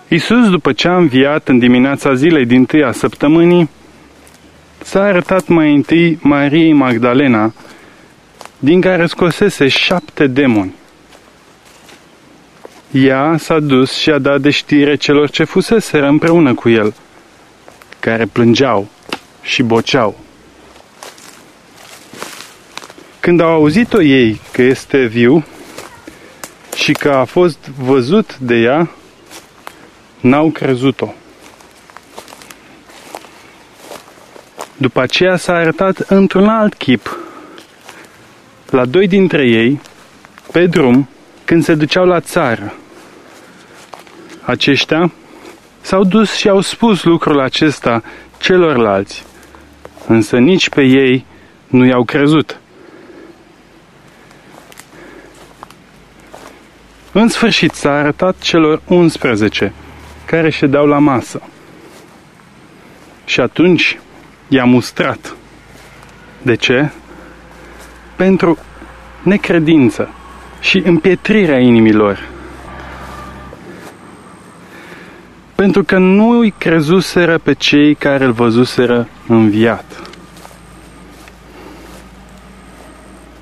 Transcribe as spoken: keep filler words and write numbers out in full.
Iisus, după ce a înviat în dimineața zilei dintâi a săptămânii, s-a arătat mai întâi Mariei Magdalena, din care scosese șapte demoni. Ea s-a dus și a dat de știre celor ce fuseseră împreună cu el, care plângeau și boceau. Când au auzit-o ei că este viu și că a fost văzut de ea, n-au crezut-o. După aceea s-a arătat într-un alt chip la doi dintre ei, pe drum, când se duceau la țară. Aceștia s-au dus și au spus lucrul acesta celorlalți, însă nici pe ei nu i-au crezut. În sfârșit s-a arătat celor unsprezece, care ședeau la masă. Și atunci i-a mustrat. De ce? Pentru necredință și împietrirea inimilor. Pentru că nu îi crezuseră pe cei care îl văzuseră înviat.